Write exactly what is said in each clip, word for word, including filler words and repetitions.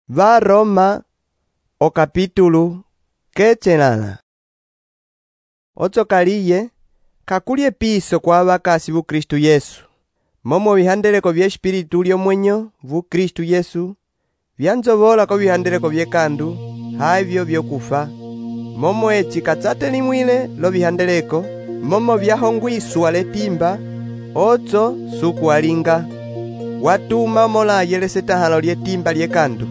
Va Roma o capítulo kechenana. Otsokaliye kakulie piso kwa abakasi bu Kristu Yesu. Momo bihandeleko bya espiritu lyomwenyo bu Kristu Yesu byanzobola ko bihandeleko byekandu haibyo byokufa. Momo echi katsate limwile lo bihandeleko momo byahongwiswa letimba otso suku alinga watuma mola yelesetahalo lyetimba lyekandu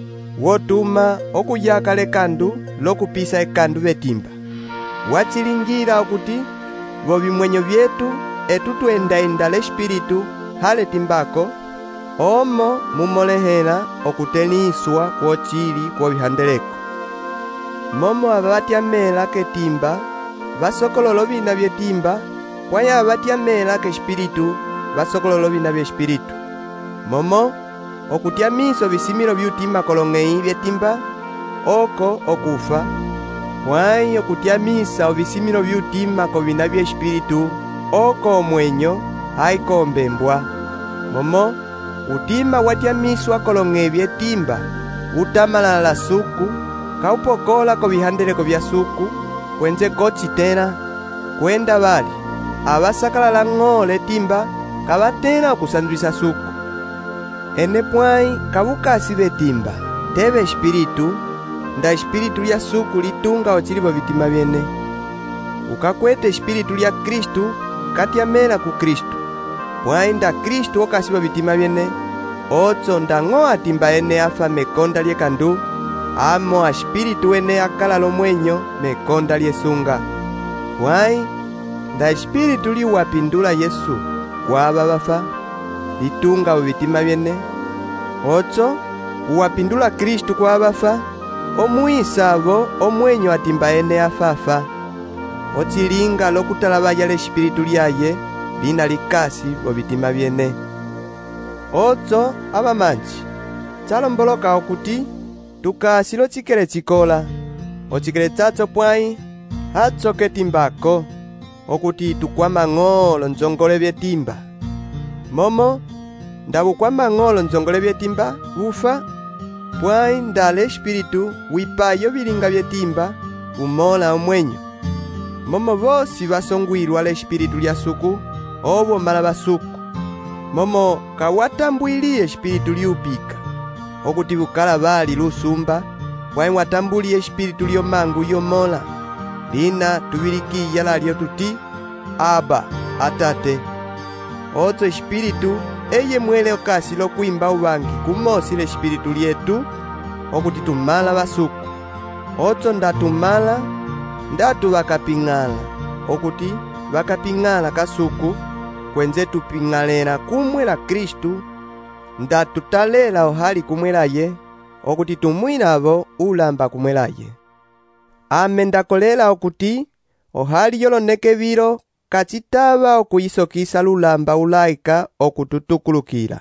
wotuma okuyaka lekandu lokupisa ekandu betimba wachilingira okuti bo bimwenyo byetu etutwenda-enda l'espiritu hale timbako omo mumolehela okuteniswa kwochili kwa bihandeleko momo abatyamela ketimba basokololo bina byetimba kwaya abatyamela ke espiritu basokololo bina bye espiritu momo okutyamiso bisimilo byutima kolong'ei byetimba oko okufa kwai okutyamisa obisimilo byutima ko bina bye espiritu oko omwenyo haikombembwa momo utima watyamiswa kolong'ei byetimba utamalala suku kaupokola ko bihandeleko bya suku kwenze kochitera kwenda bali abasakalala ng'ole timba kabatera okusandwisa suku ene pwai kabukasi betimba tebe espiritu nda espiritu lya suku litunga ochilibo bitima byene ukakwete espiritu lya Kristu katyamela ku Kristu pwai nda Kristu okasibo bitima byene otso ndang'oa timba ene afa mekonda lyekandu amo a espiritu ene akala lomwenyo mekonda lyesunga pwai nda espiritu liwapindula Yesu kwaba bafa litunga obitima byene otso uwapindula Kristu kwa bafa omwisabo omwenyo atimba ene afafa ochilinga lokutalabaya l'espiritu lyaye lina likasi obitima byene otso abamanji chalomboloka okuti tukasi lochikele chikola ochikele tsatso pwai hatso ketimbako okuti tukwama ng'olo nzongole byetimba momo ndabukwama ng'olo nzongole byetimba bufa pwai ndale espiritu wipayo bilinga byetimba umola omwenyo momo bosi basongwilwa l'espiritu lya suku obo mala basuku momo kawatambwili espiritu liupika okuti bukala bali lusumba pwai watambuli espiritu lyomangu yomola lina tubilikiya lalyo tuti aba atate otso espiritu eye mwele okasi lokwimba ubangi kumosi l'espiritu lyetu okuti tumala basuku otso ndatumala ndatu bakaping'ala okuti bakaping'ala kasuku kwenze tuping'alera kumwe la Kristu ndatutalela ohali kumwelaye okuti tumwilabo ulamba kumwelaye ame ndakolela okuti ohali yoloneke biro kachitaba okuyisokisa lulamba ulaika okututukulukila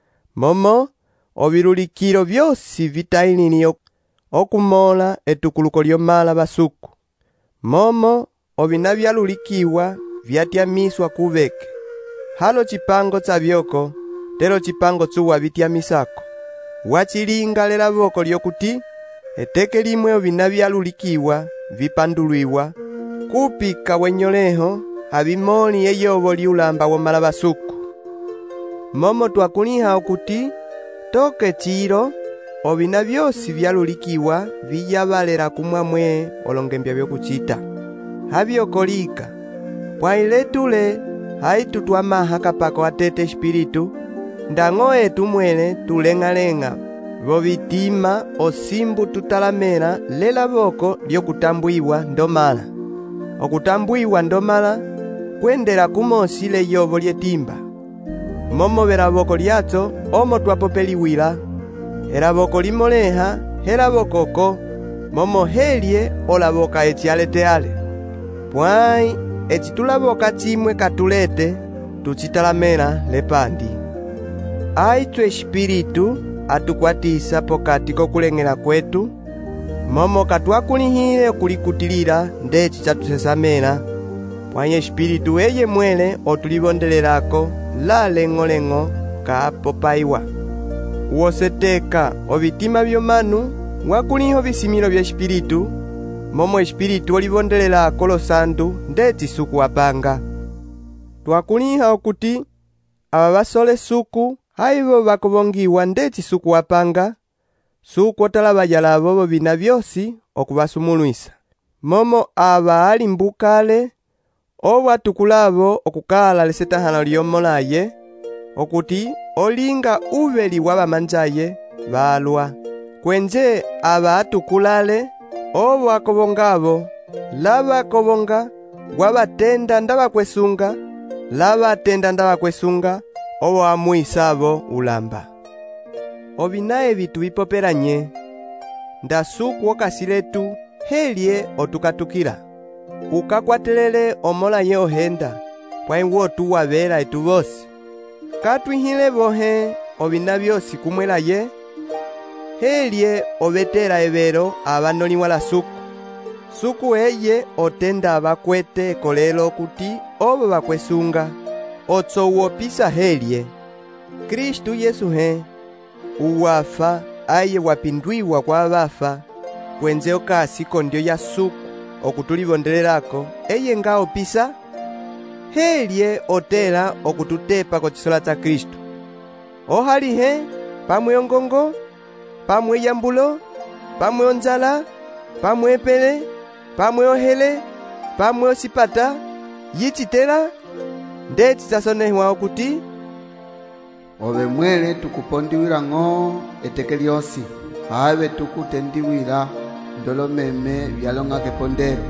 momo obilulikilo byosi bitailini okumola etukuluko lyomala basuku momo obina byalulikiwa byatyamiswa kubeke halo chipango tsabyoko tero chipango tsuwa bityamisako wachilinga lela boko lyokuti eteke limwe obina byalulikiwa bipandulwiwa kupika wenyoleho abimoli eyobo liulamba womala basuku momo twakuliha okuti toke chiro obina byosi byalulikiwa biyabalera kumwamwe olongembya byokuchita habyokolika pwailetule haitutwamaha kapako atete espiritu ndang'oe tumwele tuleng'aleng'a bobitima osimbu tutalamela lela boko lyokutambwiwa ndomala okutambwiwa ndomala kwendela kumosi leyobo lyetimba momo bela boko lyatso omo twapopeliwila hela boko limoleha hela bokoko momo helye olaboka echialeteale pwai echitulaboka chimwe katulete tuchitalamela lepandi aitso espiritu atukwatisa pokati kokuleng'ela kwetu momo katwakulihile okulikutilila ndechi chatusesamela pwai espiritu eye mwele otulibondelelako la leng'o-leng'o kaapopaiwa woseteka obitima byomanu wakuliho bisimilo bya espiritu, momo espiritu olibondelela kolo sandu ndeti suku wapanga. Twakuliha okuti aba basole suku haibo bakobongiwa ndeti suku wapanga, suku otalabajala abo bina byosi okubasumulwisa. Momo aba alimbukale obwatukulabo okukala lesetahano lyomolaye, okuti olinga ubeli wabamanjaye balwa. Kwenje aba atukulale obwakobongabo labakobonga wabatenda ndabakwesunga, labatenda ndabakwesunga obwamwisabo ulamba. Obinaye bitu bipoperanye ndasuku okasiletu helye otukatukila, ukakwatelele omolaye ohenda kwaiwo tuwabela etu bosi. Katwihile bohe obina byosi kumwelaye, helye obetela ebero abanoni wala suku. Suku eye otenda abakwete kolelo kuti obo bakwesunga, otso uopisa helye. Kristu Yesu he, uwafa aye wapindwiwa kwa abafa, kwenze okasi kondyo ya suku okutulibondelelako eye nga opisa, helye otela okututepa kochisola cha Kristu. Ohali he, pamwe ongongo, pamwe yambulo, pamwe onzala, pamwe epele, pamwe ohele, pamwe osipata, yichitela, ndeti sasonehwa okuti obe mwele tukupondiwila ng'o eteke lyosi, habe tukutendiwila ndolo meme byalonga kepondero.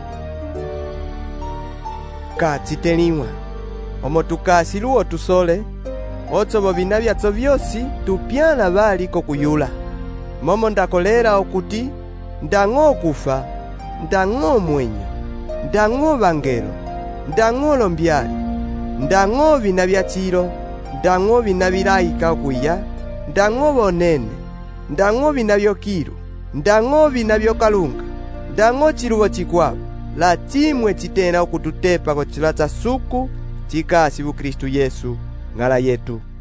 Katsiteliwa omo tukasiluwo tusole, otso bobina byatso byosi tupyana bali kokuyula. Momo ndakolera okuti ndang'o kufa, ndang'o mwenyo, ndang'o bangelo, ndang'o lombyali, ndang'o bina byachiro, ndang'o bina bilaika okuya, ndang'o bonene, ndang'o bina byokiru, ndang'o bina byokalunga, ndang'o chilubo chikwabo, la chimwe chitena okututepa kochila cha suku chikasi bu Kristu Yesu ngala yetu.